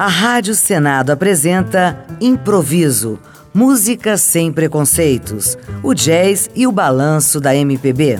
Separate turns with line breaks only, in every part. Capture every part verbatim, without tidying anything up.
A Rádio Senado apresenta Improviso, música sem preconceitos, o jazz e o balanço da M P B.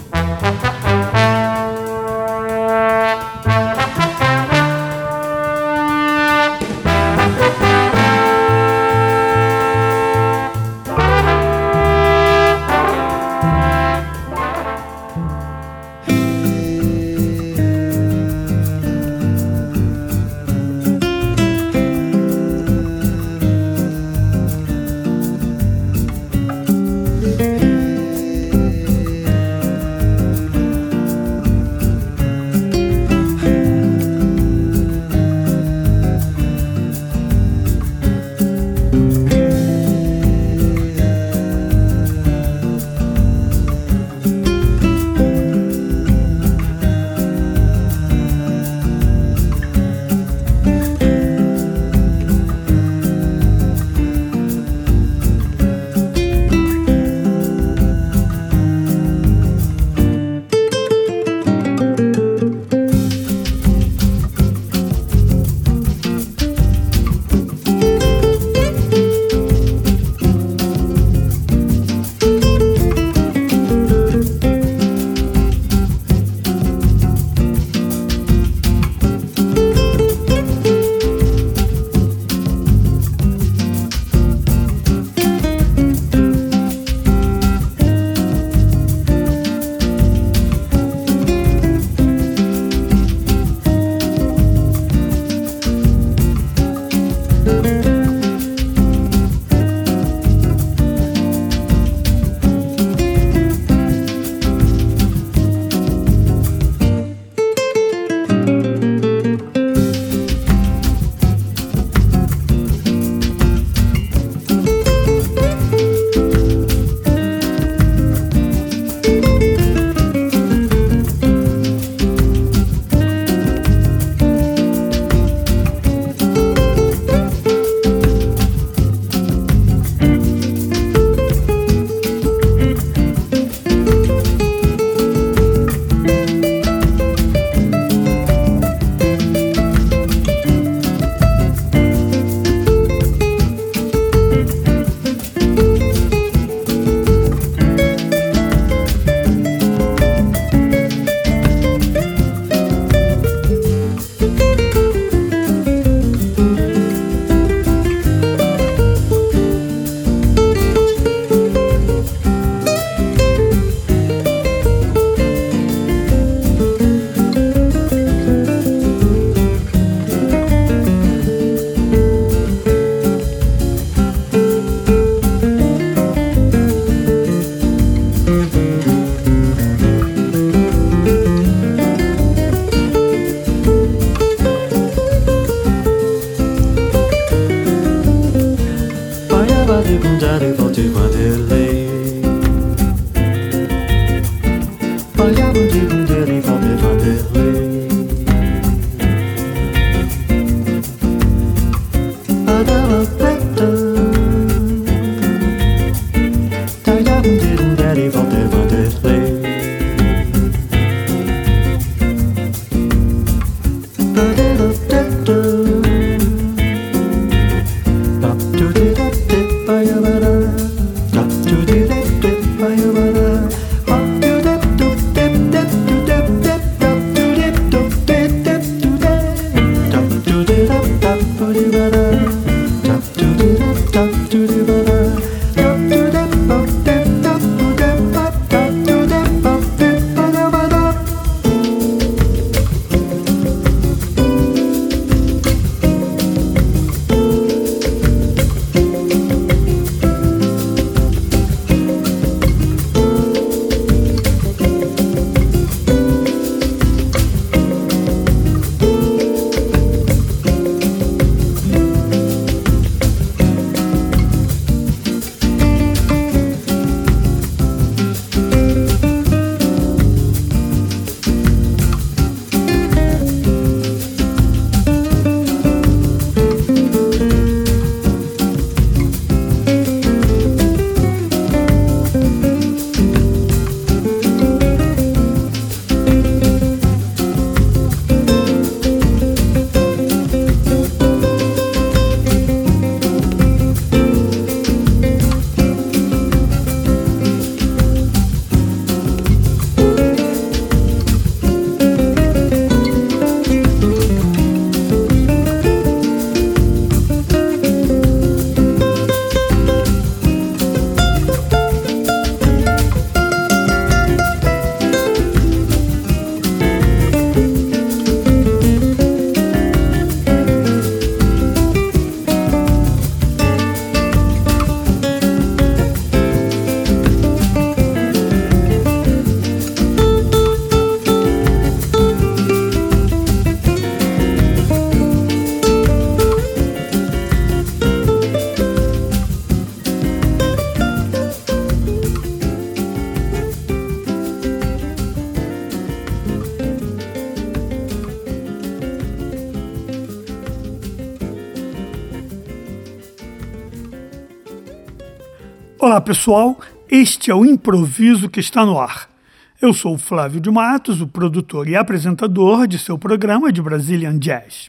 Olá pessoal, este é o Improviso que está no ar. Eu sou o Flávio de Matos, o produtor e apresentador de seu programa de Brazilian Jazz.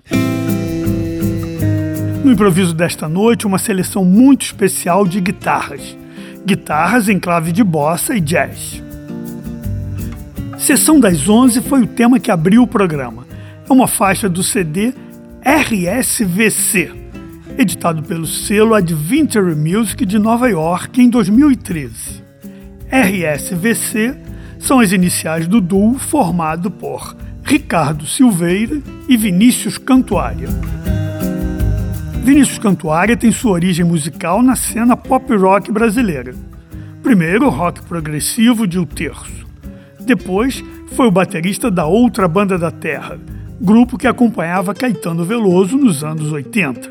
No improviso desta noite, uma seleção muito especial de guitarras. Guitarras em clave de bossa e jazz. Sessão das onze foi o tema que abriu o programa. É uma faixa do C D R S V C, editado pelo selo Adventure Music de Nova York em dois mil e treze. R S V C são as iniciais do duo formado por Ricardo Silveira e Vinícius Cantuária. Vinícius Cantuária tem sua origem musical na cena pop rock brasileira. Primeiro, rock progressivo de O Terço. Depois, foi o baterista da Outra Banda da Terra, grupo que acompanhava Caetano Veloso nos anos oitenta.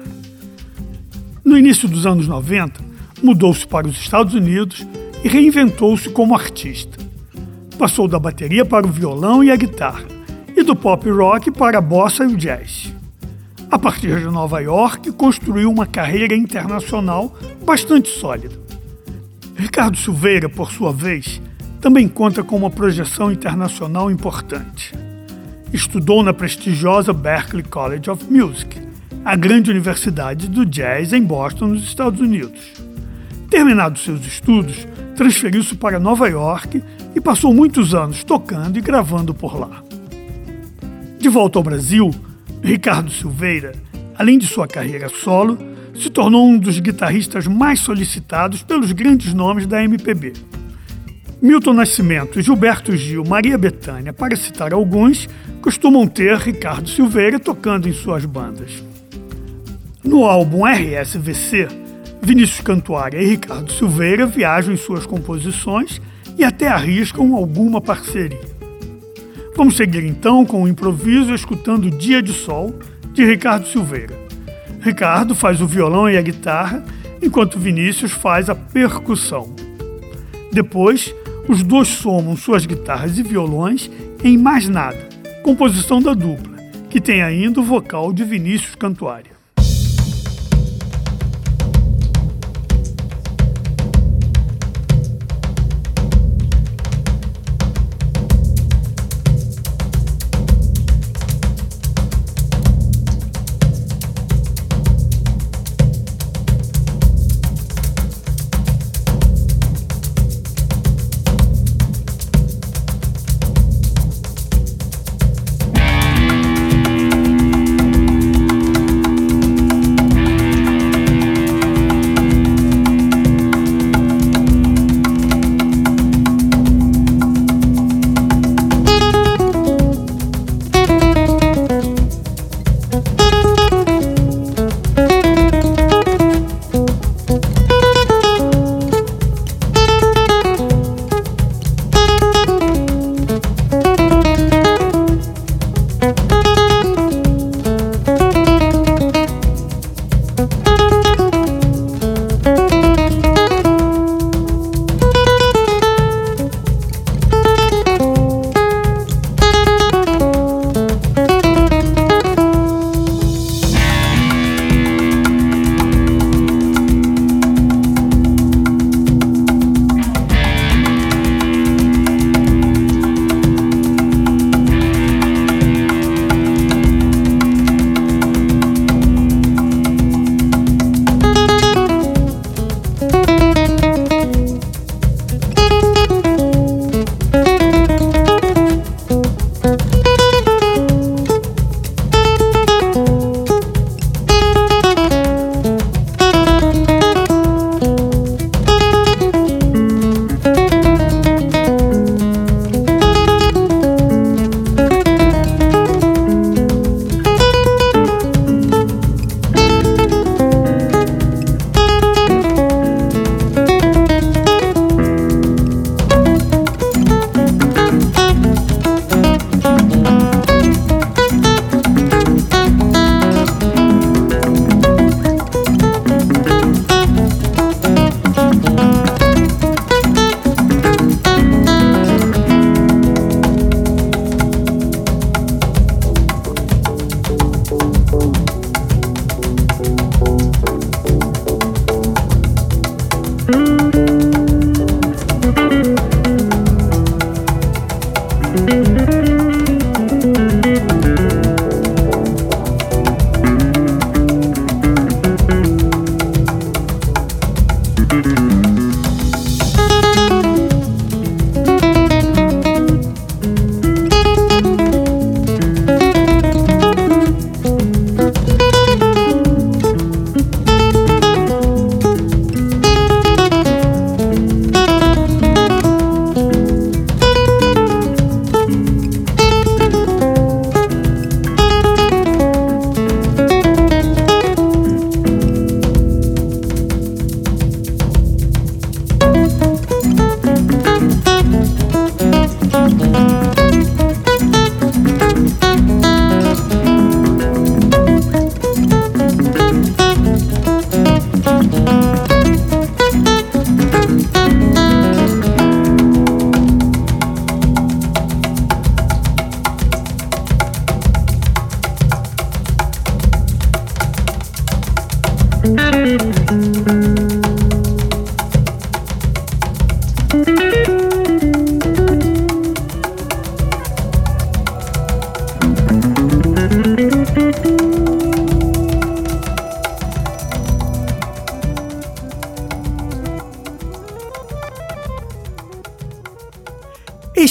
No início dos anos noventa, mudou-se para os Estados Unidos e reinventou-se como artista. Passou da bateria para o violão e a guitarra, e do pop rock para a bossa e o jazz. A partir de Nova York, construiu uma carreira internacional bastante sólida. Ricardo Silveira, por sua vez, também conta com uma projeção internacional importante. Estudou na prestigiosa Berklee College of Music, a grande universidade do jazz em Boston, nos Estados Unidos. Terminados seus estudos, transferiu-se para Nova York e passou muitos anos tocando e gravando por lá. De volta ao Brasil, Ricardo Silveira, além de sua carreira solo, se tornou um dos guitarristas mais solicitados pelos grandes nomes da M P B. Milton Nascimento, Gilberto Gil, Maria Bethânia, para citar alguns, costumam ter Ricardo Silveira tocando em suas bandas. No álbum R S V C, Vinícius Cantuária e Ricardo Silveira viajam em suas composições e até arriscam alguma parceria. Vamos seguir então com o improviso escutando Dia de Sol, de Ricardo Silveira. Ricardo faz o violão e a guitarra, enquanto Vinícius faz a percussão. Depois, os dois somam suas guitarras e violões em Mais Nada, composição da dupla, que tem ainda o vocal de Vinícius Cantuária.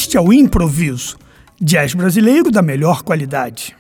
Este é o Improviso, jazz brasileiro da melhor qualidade.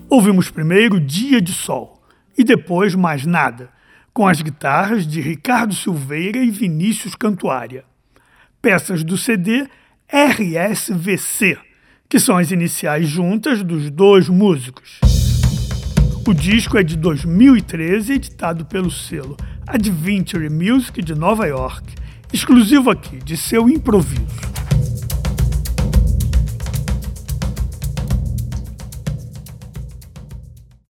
Ouvimos primeiro Dia de Sol e depois Mais Nada, com as guitarras de Ricardo Silveira e Vinícius Cantuária. Peças do C D R S V C, que são as iniciais juntas dos dois músicos. O disco é de dois mil e treze, editado pelo selo Adventure Music de Nova York, exclusivo aqui de seu Improviso.